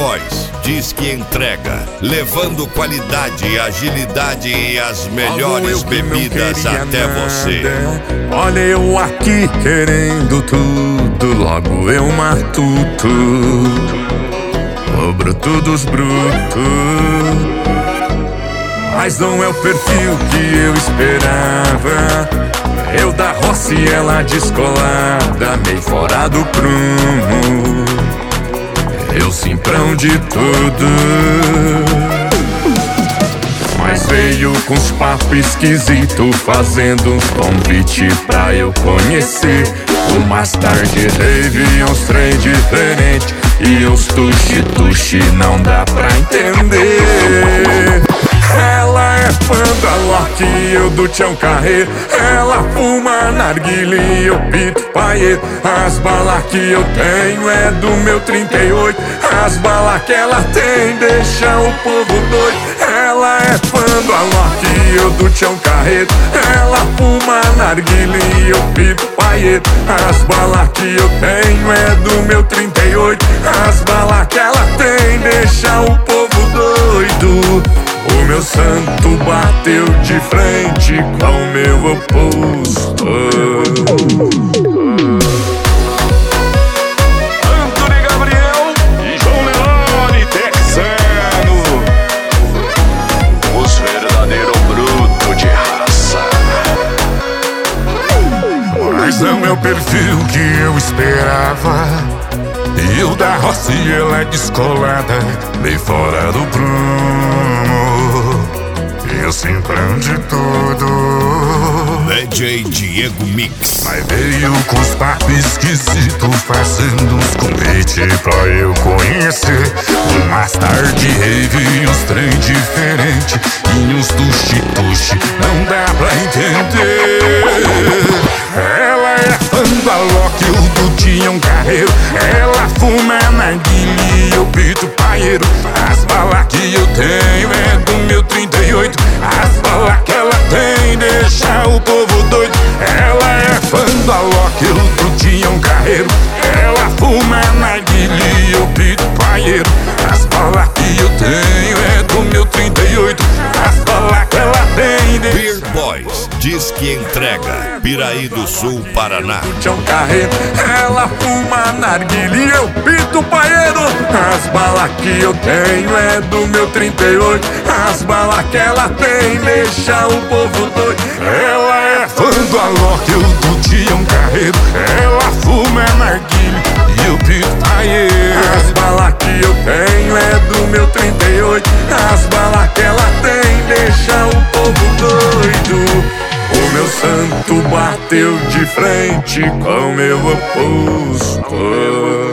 Boys diz que entrega, levando qualidade, agilidade e as melhores bebidas até você. Olha eu aqui querendo tudo, logo eu mato tudo, o bruto dos brutos. Mas não é o perfil que eu esperava. Eu da roça e ela descolada, meio fora do prumo, eu simprão de tudo. Mas veio com uns papos esquisitos, fazendo uns convite pra eu conhecer. Umas tarde rave, uns trem diferente e uns tuxi-tuxi não dá pra entender. Ela é fã da Loki e eu do Tião Carreiro. Ela fuma narguilha e eu pito paieiro. As balas que eu tenho é do meu 38. As balas que ela tem deixa o povo doido. Ela é fã da Loki e eu do Tião Carreiro. Ela fuma narguilha e eu pito paieiro. As balas que eu tenho é do meu 38. As balas que ela tem deixa o povo doido. O meu santo bateu de frente com o meu oposto. Antônio Gabriel e João Leone, texano, os verdadeiros brutos de raça. Mas não é o perfil que eu esperava. Eu da roça e ela é descolada, meio fora do prumo, eu simprão de tudo. DJ Diego Mix. Mas veio com os papos esquisitos, fazendo uns convites pra eu conhecer. Umas tarde rave, uns trem diferente e uns tuxi-tuxi não dá pra entender. Ela é fã da Loki, o do Tião Carreiro. Ela fuma narguilha e eu pito paieiro. As balas que eu tenho é do meu 38. As balas que ela tem deixa o povo doido. Ela é fã da Loki, o do Tião Carreiro. Ela fuma narguilha e eu pito paieiro. As balas que eu tenho é do meu 38. As balas que ela tem deixa. Beer Boys diz que entrega, Piraí do Sul, Paraná. Tião Carreiro, ela fuma narguilha e eu pito paieiro. As balas que eu tenho é do meu 38. As balas que ela tem deixa o povo doido. Ela é fã do Alok, eu do Tião Carreiro. Ela fuma narguilha e eu pito paieiro. As balas que eu tenho é do meu 38. As balas que ela tem deixa o povo doido. O meu santo bateu de frente com o meu oposto.